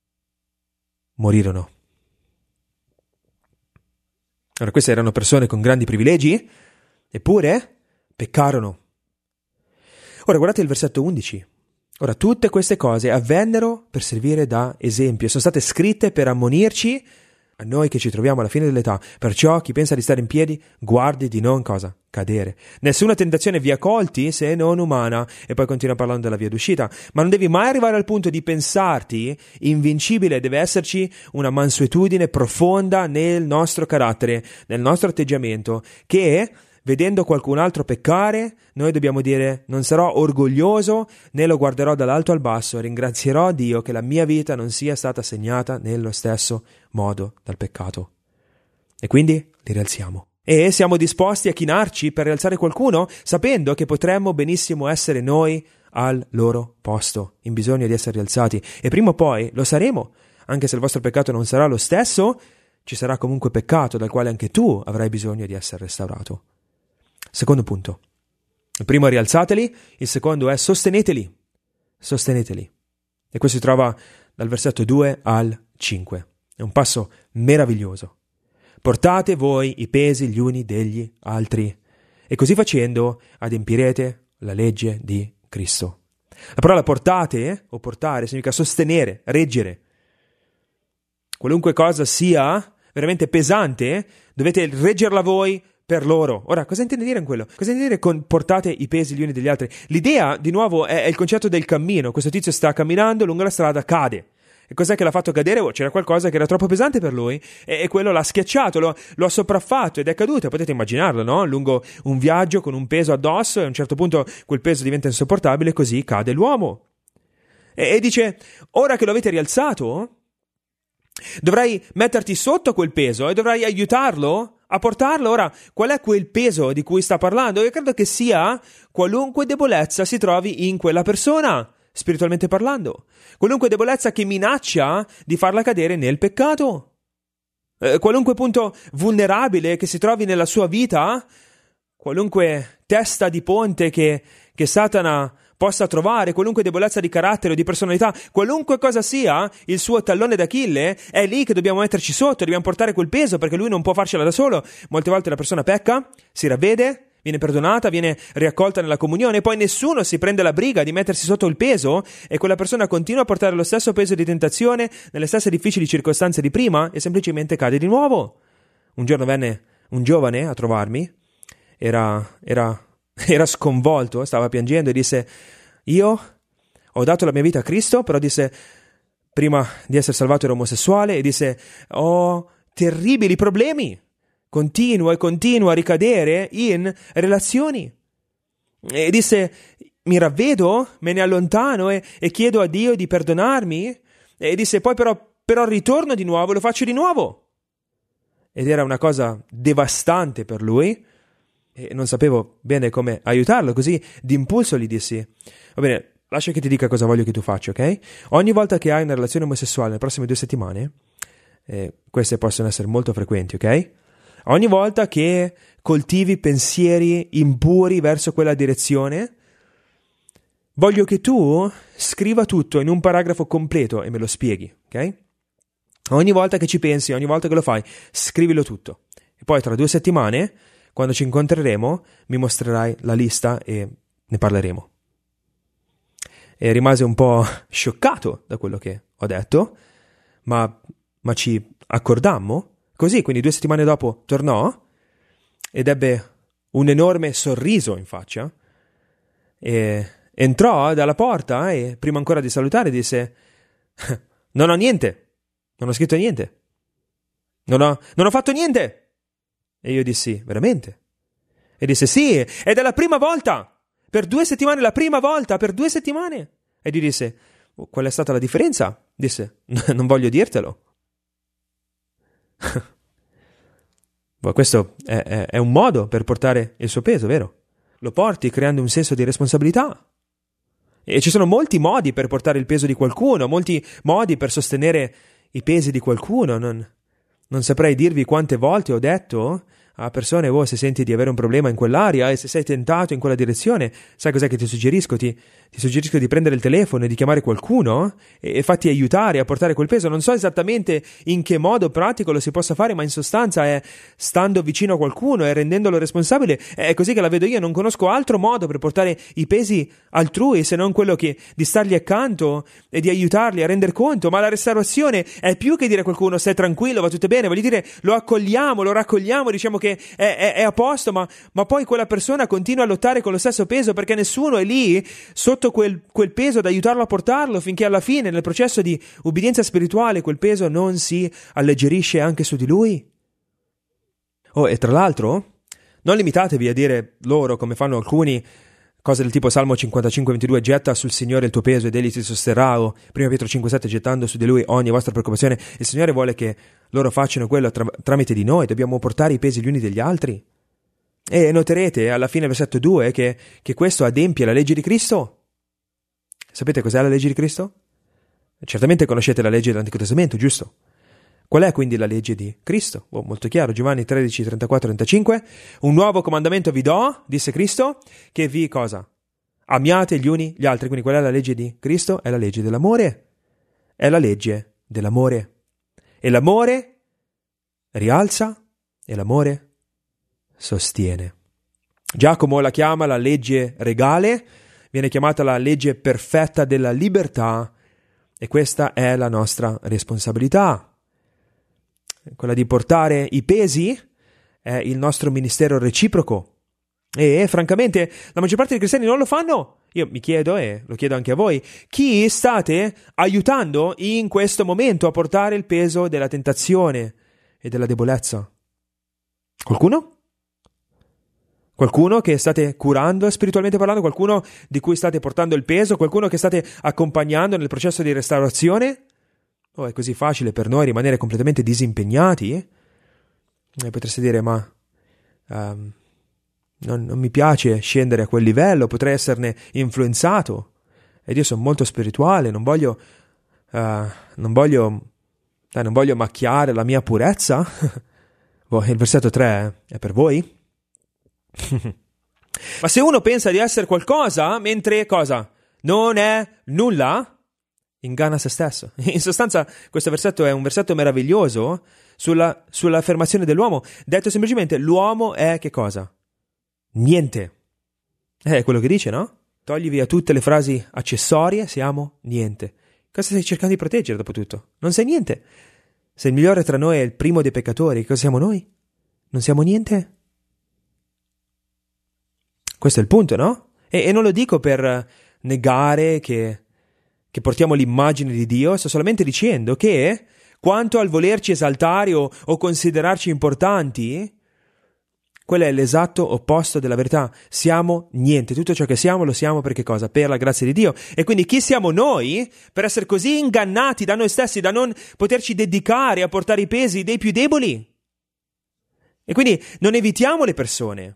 morirono. Ora, queste erano persone con grandi privilegi, eppure peccarono. Ora, guardate il versetto 11. Ora, tutte queste cose avvennero per servire da esempio, sono state scritte per ammonirci, a noi che ci troviamo alla fine dell'età. Perciò chi pensa di stare in piedi, guardi di non cosa? Cadere. Nessuna tentazione vi ha colti se non umana. E poi continua parlando della via d'uscita. Ma non devi mai arrivare al punto di pensarti invincibile. Deve esserci una mansuetudine profonda nel nostro carattere, nel nostro atteggiamento, che vedendo qualcun altro peccare, noi dobbiamo dire: non sarò orgoglioso né lo guarderò dall'alto al basso, ringrazierò Dio che la mia vita non sia stata segnata nello stesso modo dal peccato. E quindi li rialziamo. E siamo disposti a chinarci per rialzare qualcuno, sapendo che potremmo benissimo essere noi al loro posto, in bisogno di essere rialzati. E prima o poi lo saremo, anche se il vostro peccato non sarà lo stesso, ci sarà comunque peccato dal quale anche tu avrai bisogno di essere restaurato. Secondo punto. Il primo è rialzateli, il secondo è sosteneteli. Sosteneteli. E questo si trova dal versetto 2 al 5. È un passo meraviglioso. Portate voi i pesi gli uni degli altri, e così facendo adempirete la legge di Cristo. La parola portate o portare significa sostenere, reggere. Qualunque cosa sia veramente pesante, dovete reggerla voi per loro. Ora, cosa intende dire in quello? Cosa intende dire con portate i pesi gli uni degli altri? L'idea, di nuovo, è il concetto del cammino. Questo tizio sta camminando lungo la strada, cade. E cos'è che l'ha fatto cadere? C'era qualcosa che era troppo pesante per lui e quello l'ha schiacciato, lo ha sopraffatto ed è caduto. Potete immaginarlo, no? Lungo un viaggio con un peso addosso e a un certo punto quel peso diventa insopportabile e così cade l'uomo. E dice: ora che lo avete rialzato, dovrai metterti sotto quel peso e dovrai aiutarlo a portarlo. Ora, qual è quel peso di cui sta parlando? Io credo che sia qualunque debolezza si trovi in quella persona, spiritualmente parlando. Qualunque debolezza che minaccia di farla cadere nel peccato. Qualunque punto vulnerabile che si trovi nella sua vita, qualunque testa di ponte che Satana possa trovare, qualunque debolezza di carattere o di personalità, qualunque cosa sia il suo tallone d'Achille, è lì che dobbiamo metterci sotto, dobbiamo portare quel peso perché lui non può farcela da solo. Molte volte la persona pecca, si ravvede, viene perdonata, viene riaccolta nella comunione e poi nessuno si prende la briga di mettersi sotto il peso e quella persona continua a portare lo stesso peso di tentazione nelle stesse difficili circostanze di prima e semplicemente cade di nuovo. Un giorno venne un giovane a trovarmi, era sconvolto, stava piangendo e disse: io ho dato la mia vita a Cristo, però disse, prima di essere salvato ero omosessuale, e disse: ho terribili problemi, continuo a ricadere in relazioni, e disse: mi ravvedo, me ne allontano e chiedo a Dio di perdonarmi, e disse poi però ritorno di nuovo, lo faccio di nuovo. Ed era una cosa devastante per lui e non sapevo bene come aiutarlo, così d'impulso gli dissi: va bene, lascia che ti dica cosa voglio che tu faccia, ok? Ogni volta che hai una relazione omosessuale nelle prossime 2 settimane, queste possono essere molto frequenti, ok? Ogni volta che coltivi pensieri impuri verso quella direzione, voglio che tu scriva tutto in un paragrafo completo e me lo spieghi, ok? Ogni volta che ci pensi, ogni volta che lo fai, scrivilo tutto. E poi tra 2 settimane, quando ci incontreremo, mi mostrerai la lista e ne parleremo. E rimase un po' scioccato da quello che ho detto, ma ci accordammo. Così, quindi 2 settimane dopo tornò ed ebbe un enorme sorriso in faccia e entrò dalla porta e prima ancora di salutare disse: non ho niente, non ho scritto niente, non ho fatto niente. E io dissi: veramente? E disse: sì, ed è la prima volta, per 2 settimane, la prima volta, per 2 settimane. E gli disse: qual è stata la differenza? Disse: non voglio dirtelo. Questo è un modo per portare il suo peso, vero? Lo porti creando un senso di responsabilità. E ci sono molti modi per portare il peso di qualcuno, molti modi per sostenere i pesi di qualcuno. Non saprei dirvi quante volte ho detto a persone: se senti di avere un problema in quell'area e se sei tentato in quella direzione, sai cos'è che ti suggerisco? Ti suggerisco di prendere il telefono e di chiamare qualcuno e fatti aiutare a portare quel peso. Non so esattamente in che modo pratico lo si possa fare, ma in sostanza è stando vicino a qualcuno e rendendolo responsabile. È così che la vedo io. Non conosco altro modo per portare i pesi altrui se non quello di stargli accanto e di aiutarli a rendere conto. Ma la restaurazione è più che dire a qualcuno: stai tranquillo, va tutto bene. Voglio dire, lo accogliamo, lo raccogliamo, diciamo che è a posto, ma poi quella persona continua a lottare con lo stesso peso perché nessuno è lì sotto quel peso ad aiutarlo a portarlo, finché alla fine, nel processo di ubbidienza spirituale, quel peso non si alleggerisce anche su di lui. E tra l'altro Non limitatevi a dire loro, come fanno alcuni, cose del tipo Salmo 55:22, getta sul Signore il tuo peso ed egli ti sosterrà, o 1 Pietro 5:7, gettando su di lui ogni vostra preoccupazione. Il Signore vuole che loro facciano quello tramite di noi, dobbiamo portare i pesi gli uni degli altri. E noterete alla fine del versetto 2 che questo adempie la legge di Cristo. Sapete cos'è la legge di Cristo? Certamente conoscete la legge dell'Antico Testamento, giusto? Qual è quindi la legge di Cristo? Molto chiaro, Giovanni 13, 34, 35. Un nuovo comandamento vi do, disse Cristo, che vi cosa? Amiate gli uni gli altri. Quindi qual è la legge di Cristo? È la legge dell'amore. È la legge dell'amore. E l'amore rialza e l'amore sostiene. Giacomo la chiama la legge regale, viene chiamata la legge perfetta della libertà, e questa è la nostra responsabilità. Quella di portare i pesi è il nostro ministero reciproco. E francamente la maggior parte dei cristiani non lo fanno. Io mi chiedo, e lo chiedo anche a voi, chi state aiutando in questo momento a portare il peso della tentazione e della debolezza? Qualcuno? Qualcuno che state curando spiritualmente parlando? Qualcuno di cui state portando il peso? Qualcuno che state accompagnando nel processo di restaurazione? È così facile per noi rimanere completamente disimpegnati? E potreste dire, ma non mi piace scendere a quel livello, potrei esserne influenzato. Ed io sono molto spirituale, non voglio macchiare la mia purezza. Il versetto 3 è per voi? Ma se uno pensa di essere qualcosa, mentre cosa? Non è nulla, inganna se stesso. In sostanza, questo versetto è un versetto meraviglioso sull'affermazione dell'uomo. Detto semplicemente, l'uomo è che cosa? Niente. È quello che dice, no? Togli via tutte le frasi accessorie, siamo niente. Cosa stai cercando di proteggere dopo tutto? Non sei niente. Se il migliore tra noi è il primo dei peccatori, cosa siamo noi? Non siamo niente? Questo è il punto, no? E non lo dico per negare che portiamo l'immagine di Dio, sto solamente dicendo che quanto al volerci esaltare o considerarci importanti, quello è l'esatto opposto della verità. Siamo niente. Tutto ciò che siamo lo siamo per che cosa? Per la grazia di Dio. E quindi chi siamo noi per essere così ingannati da noi stessi, da non poterci dedicare a portare i pesi dei più deboli? E quindi non evitiamo le persone.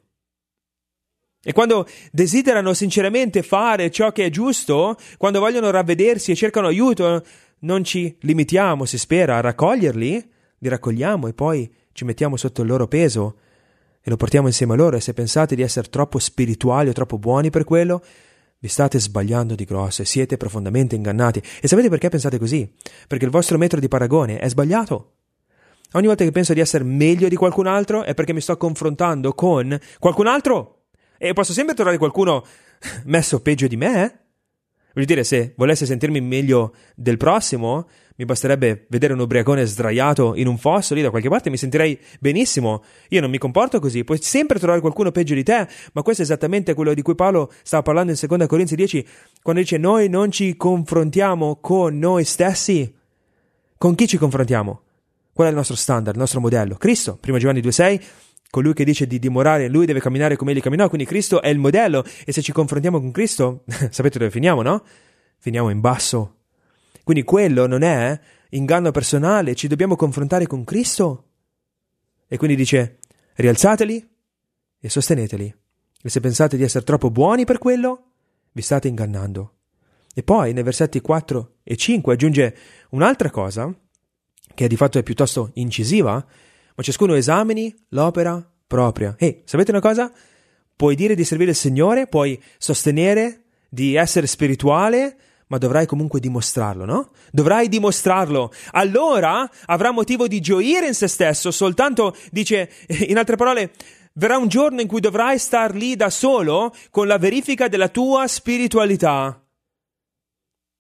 E quando desiderano sinceramente fare ciò che è giusto, quando vogliono ravvedersi e cercano aiuto, non ci limitiamo, si spera, a raccoglierli, li raccogliamo e poi ci mettiamo sotto il loro peso e lo portiamo insieme a loro. E se pensate di essere troppo spirituali o troppo buoni per quello, vi state sbagliando di grosso e siete profondamente ingannati. E sapete perché pensate così? Perché il vostro metro di paragone è sbagliato. Ogni volta che penso di essere meglio di qualcun altro è perché mi sto confrontando con qualcun altro. E posso sempre trovare qualcuno messo peggio di me? Voglio dire, se volessi sentirmi meglio del prossimo, mi basterebbe vedere un ubriacone sdraiato in un fosso lì da qualche parte e mi sentirei benissimo. Io non mi comporto così. Puoi sempre trovare qualcuno peggio di te, ma questo è esattamente quello di cui Paolo stava parlando in 2 Corinzi 10, quando dice noi non ci confrontiamo con noi stessi. Con chi ci confrontiamo? Qual è il nostro standard, il nostro modello? Cristo. 1 Giovanni 2,6, colui che dice di dimorare in lui deve camminare come egli camminò, quindi Cristo è il modello. E se ci confrontiamo con Cristo, sapete dove finiamo, no? Finiamo in basso. Quindi quello non è inganno personale, ci dobbiamo confrontare con Cristo. E quindi dice, rialzateli e sosteneteli. E se pensate di essere troppo buoni per quello, vi state ingannando. E poi nei versetti 4 e 5 aggiunge un'altra cosa, che di fatto è piuttosto incisiva, ma ciascuno esamini l'opera propria. Sapete una cosa? Puoi dire di servire il Signore, puoi sostenere di essere spirituale, ma dovrai comunque dimostrarlo, no? Dovrai dimostrarlo. Allora avrà motivo di gioire in se stesso, soltanto, dice, in altre parole, verrà un giorno in cui dovrai star lì da solo con la verifica della tua spiritualità.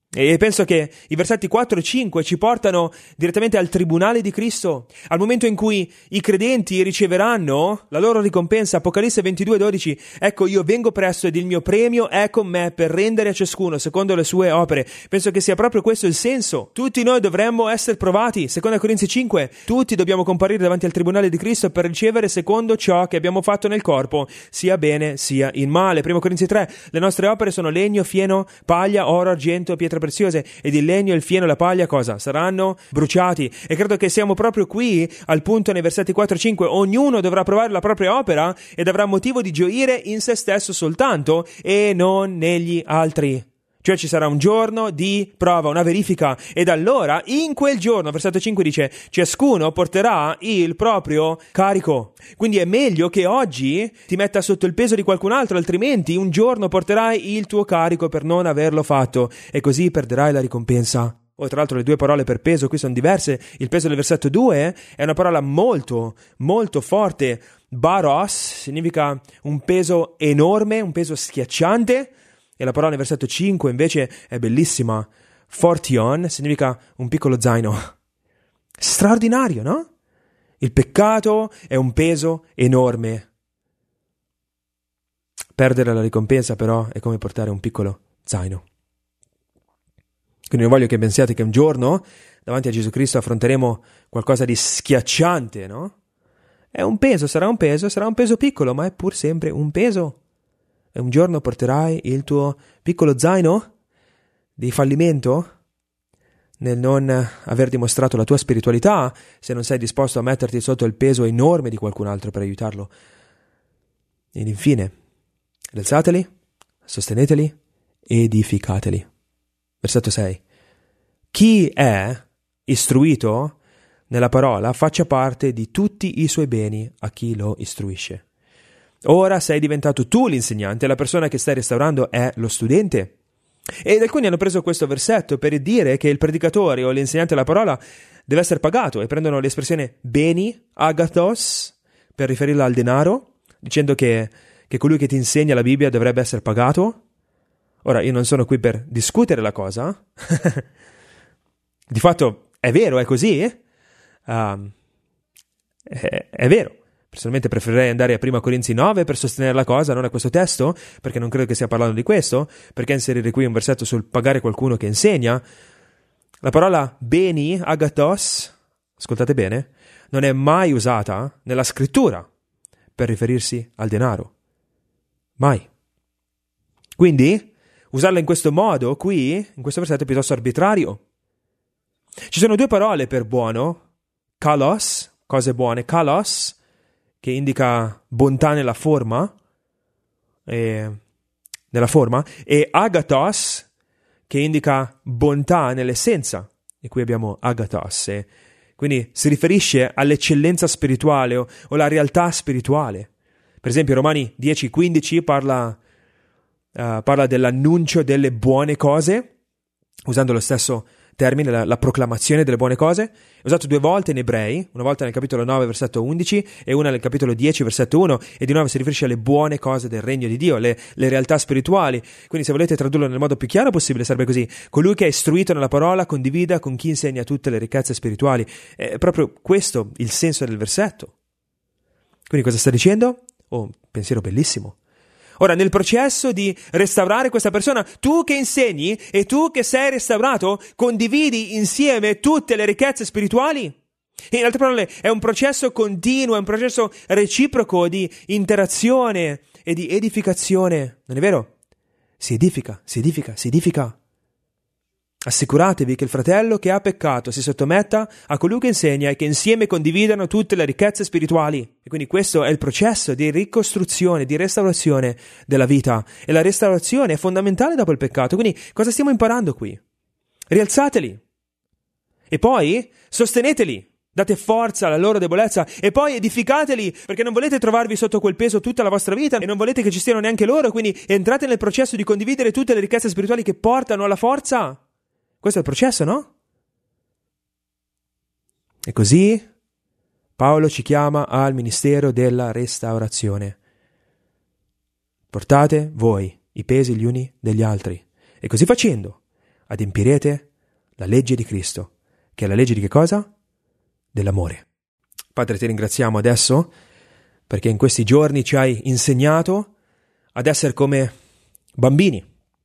E penso che i versetti 4 e 5 ci portano direttamente al tribunale di Cristo, al momento in cui i credenti riceveranno la loro ricompensa. Apocalisse 22:12: ecco, io vengo presto ed il mio premio è con me per rendere a ciascuno secondo le sue opere. Penso che sia proprio questo il senso. Tutti noi dovremmo essere provati. Seconda Corinzi 5: tutti dobbiamo comparire davanti al tribunale di Cristo per ricevere secondo ciò che abbiamo fatto nel corpo, sia bene sia in male. Primo Corinzi 3: le nostre opere sono legno, fieno, paglia, oro, argento, pietre preziose, ed il legno, il fieno e la paglia cosa? Saranno bruciati. E credo che siamo proprio qui al punto nei versetti 4 e 5. Ognuno dovrà provare la propria opera ed avrà motivo di gioire in se stesso soltanto e non negli altri. Cioè ci sarà un giorno di prova, una verifica, ed allora in quel giorno, versetto 5 dice, ciascuno porterà il proprio carico. Quindi è meglio che oggi ti metta sotto il peso di qualcun altro, altrimenti un giorno porterai il tuo carico per non averlo fatto e così perderai la ricompensa. Tra l'altro le due parole per peso qui sono diverse. Il peso del versetto 2 è una parola molto, molto forte. Baros significa un peso enorme, un peso schiacciante. E la parola nel versetto 5 invece è bellissima. Fortion significa un piccolo zaino. Straordinario, no? Il peccato è un peso enorme. Perdere la ricompensa però è come portare un piccolo zaino. Quindi non voglio che pensiate che un giorno davanti a Gesù Cristo affronteremo qualcosa di schiacciante, no? È un peso, sarà un peso piccolo, ma è pur sempre un peso. E un giorno porterai il tuo piccolo zaino di fallimento nel non aver dimostrato la tua spiritualità, se non sei disposto a metterti sotto il peso enorme di qualcun altro per aiutarlo. Ed infine, alzateli, sosteneteli, edificateli. Versetto 6. Chi è istruito nella parola faccia parte di tutti i suoi beni a chi lo istruisce. Ora sei diventato tu l'insegnante, la persona che stai restaurando è lo studente. Ed alcuni hanno preso questo versetto per dire che il predicatore o l'insegnante della parola deve essere pagato e prendono l'espressione beni, agathos, per riferirla al denaro, dicendo che colui che ti insegna la Bibbia dovrebbe essere pagato. Ora, io non sono qui per discutere la cosa. Di fatto è vero, è così. È vero. Personalmente preferirei andare a 1 Corinzi 9 per sostenere la cosa, non a questo testo, perché non credo che stia parlando di questo, perché inserire qui un versetto sul pagare qualcuno che insegna. La parola beni, agathos, ascoltate bene, non è mai usata nella scrittura per riferirsi al denaro. Mai. Quindi, usarla in questo modo qui, in questo versetto, è piuttosto arbitrario. Ci sono due parole per buono, kalos, cose buone, kalos, che indica bontà nella forma, e agathos, che indica bontà nell'essenza, e qui abbiamo agathos, quindi si riferisce all'eccellenza spirituale o alla realtà spirituale. Per esempio Romani 10:15 parla dell'annuncio delle buone cose, usando lo stesso termine, la proclamazione delle buone cose. È usato due volte in Ebrei, una volta nel capitolo 9 versetto 11 e una nel capitolo 10 versetto 1, e di nuovo si riferisce alle buone cose del regno di Dio, le realtà spirituali. Quindi se volete tradurlo nel modo più chiaro possibile sarebbe così: colui che è istruito nella parola condivida con chi insegna tutte le ricchezze spirituali. È proprio questo il senso del versetto. Quindi cosa sta dicendo? Un pensiero bellissimo. Ora, nel processo di restaurare questa persona, tu che insegni e tu che sei restaurato, condividi insieme tutte le ricchezze spirituali? In altre parole, è un processo continuo, è un processo reciproco di interazione e di edificazione. Non è vero? Si edifica. Assicuratevi che il fratello che ha peccato si sottometta a colui che insegna e che insieme condividano tutte le ricchezze spirituali. E quindi questo è il processo di ricostruzione, di restaurazione della vita. E la restaurazione è fondamentale dopo il peccato. Quindi cosa stiamo imparando qui? Rialzateli. E poi sosteneteli. Date forza alla loro debolezza e poi edificateli, perché non volete trovarvi sotto quel peso tutta la vostra vita e non volete che ci stiano neanche loro. Quindi entrate nel processo di condividere tutte le ricchezze spirituali che portano alla forza. Questo è il processo, no? E così Paolo ci chiama al ministero della restaurazione. Portate voi i pesi gli uni degli altri. E così facendo adempirete la legge di Cristo, che è la legge di che cosa? Dell'amore. Padre, ti ringraziamo adesso perché in questi giorni ci hai insegnato ad essere come bambini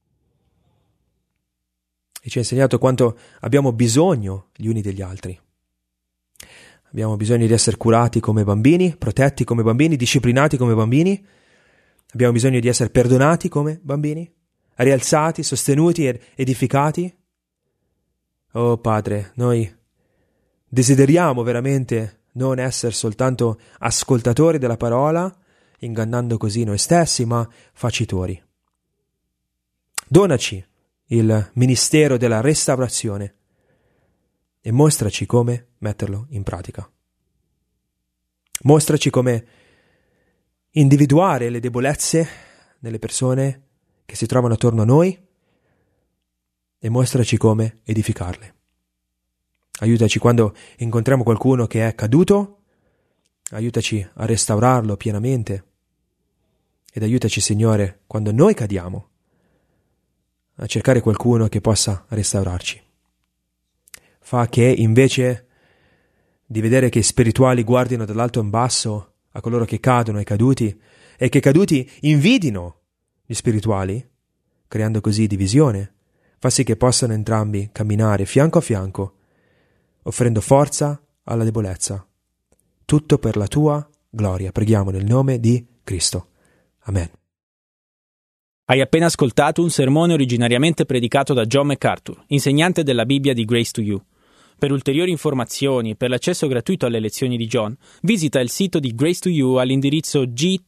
e ci hai insegnato quanto abbiamo bisogno gli uni degli altri. Abbiamo bisogno di essere curati come bambini, protetti come bambini, disciplinati come bambini. Abbiamo bisogno di essere perdonati come bambini, rialzati, sostenuti ed edificati. Oh Padre, noi desideriamo veramente non essere soltanto ascoltatori della parola, ingannando così noi stessi, ma facitori. Donaci il ministero della restaurazione e mostraci come metterlo in pratica. Mostraci come individuare le debolezze nelle persone che si trovano attorno a noi e mostraci come edificarle. Aiutaci quando incontriamo qualcuno che è caduto, aiutaci a restaurarlo pienamente ed aiutaci, Signore, quando noi cadiamo, a cercare qualcuno che possa restaurarci. Fa che invece di vedere che i spirituali guardino dall'alto in basso a coloro che cadono, ai caduti, e che i caduti invidino gli spirituali, creando così divisione, fa sì che possano entrambi camminare fianco a fianco, offrendo forza alla debolezza. Tutto per la tua gloria. Preghiamo nel nome di Cristo. Amen. Hai appena ascoltato un sermone originariamente predicato da John MacArthur, insegnante della Bibbia di Grace to You. Per ulteriori informazioni e per l'accesso gratuito alle lezioni di John, visita il sito di Grace to You all'indirizzo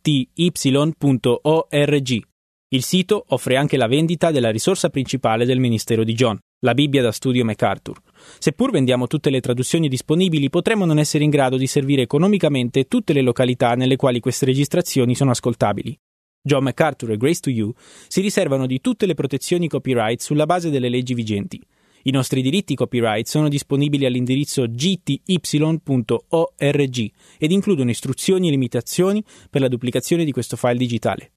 gty.org. Il sito offre anche la vendita della risorsa principale del ministero di John, la Bibbia da studio MacArthur. Seppur vendiamo tutte le traduzioni disponibili, potremmo non essere in grado di servire economicamente tutte le località nelle quali queste registrazioni sono ascoltabili. John MacArthur e Grace to You si riservano di tutte le protezioni copyright sulla base delle leggi vigenti. I nostri diritti copyright sono disponibili all'indirizzo gty.org ed includono istruzioni e limitazioni per la duplicazione di questo file digitale.